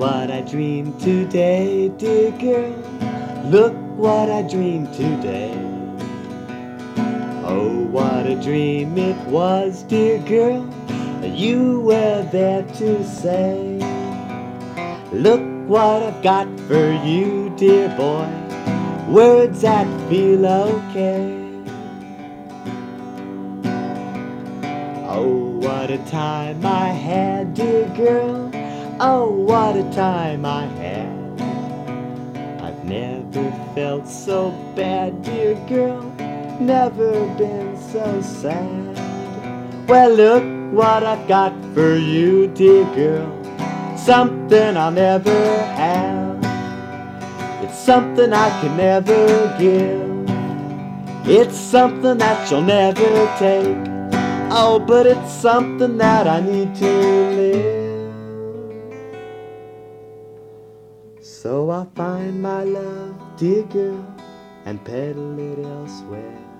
what I dreamed today, dear girl. Look what I dreamed today. Oh, what a dream it was, dear girl. You were there to say, look what I've got for you, dear boy. Words that feel okay. Oh, what a time I had, dear girl. Oh, what a time I had. I've never felt so bad, dear girl. Never been so sad. Well, look what I've got for you, dear girl. Something I'll never have. It's something I can never give. It's something that you'll never take. Oh, but it's something that I need to live. So I'll find my love, dear girl, and peddle it elsewhere.